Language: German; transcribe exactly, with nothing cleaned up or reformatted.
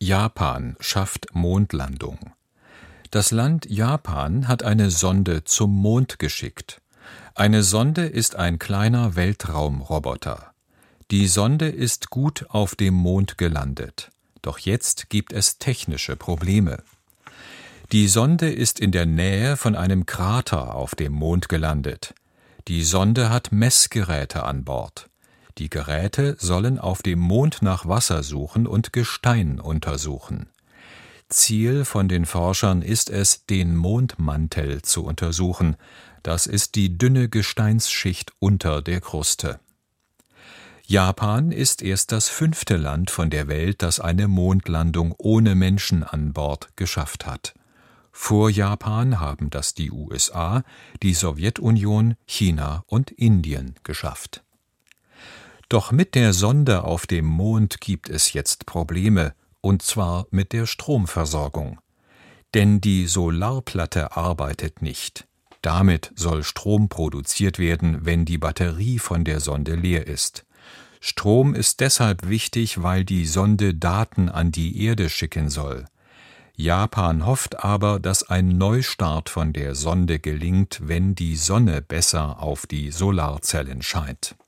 Japan schafft Mondlandung. Das Land Japan hat eine Sonde zum Mond geschickt. Eine Sonde ist ein kleiner Weltraumroboter. Die Sonde ist gut auf dem Mond gelandet. Doch jetzt gibt es technische Probleme. Die Sonde ist in der Nähe von einem Krater auf dem Mond gelandet. Die Sonde hat Messgeräte an Bord. Die Geräte sollen auf dem Mond nach Wasser suchen und Gestein untersuchen. Ziel von den Forschern ist es, den Mondmantel zu untersuchen. Das ist die dünne Gesteinsschicht unter der Kruste. Japan ist erst das fünfte Land von der Welt, das eine Mondlandung ohne Menschen an Bord geschafft hat. Vor Japan haben das die U S A, die Sowjetunion, China und Indien geschafft. Doch mit der Sonde auf dem Mond gibt es jetzt Probleme, und zwar mit der Stromversorgung. Denn die Solarplatte arbeitet nicht. Damit soll Strom produziert werden, wenn die Batterie von der Sonde leer ist. Strom ist deshalb wichtig, weil die Sonde Daten an die Erde schicken soll. Japan hofft aber, dass ein Neustart von der Sonde gelingt, wenn die Sonne besser auf die Solarzellen scheint.